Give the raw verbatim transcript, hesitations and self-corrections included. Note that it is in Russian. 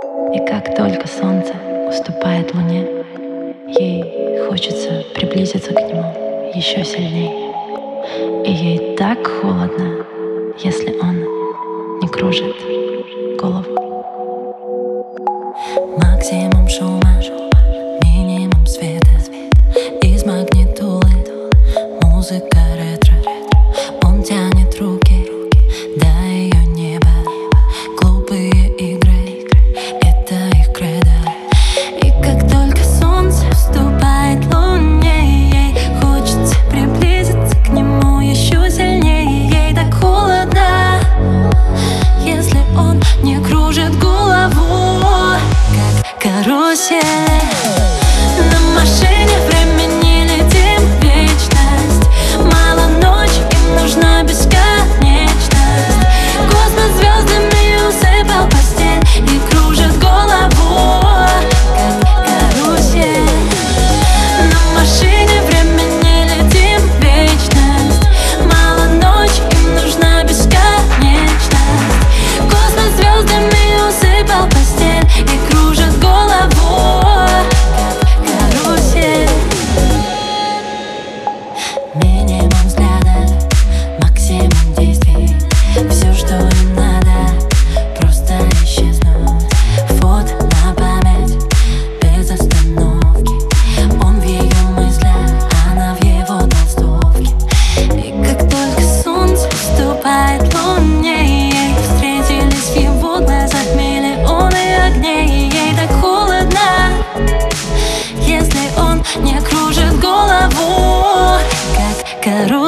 И как только солнце уступает луне, ей хочется приблизиться к нему еще сильнее. И ей так холодно, если он не кружит голову. Максимум шума, минимум света, из магнитолы музыка ретро. Он тянет руки до ее неба. Глупые игры, это их кредо. И как только солнце уступает луне, ей хочется приблизиться к нему еще сильнее. Ей так холодно, если он не кружит голову, как карусель. На машине времени летим в вечность. Мало ночи, им нужна бесконечность. Космос звездами усыпал постель и кружит голову, как карусель. На машине времени летим в вечность. Мало ночи, им нужна бесконечность. Космос звездами усыпал постель и кружит голову, как карусель. Минимум взглядов, максимум действий. Все, что им надо, просто исчезнуть. Фото на память, без остановки. Он в ее мыслях, она в его толстовке. И как только солнце уступает луне, ей встретились в его глазах миллионы огней. Ей так холодно, если он не кружит голову, как карусель.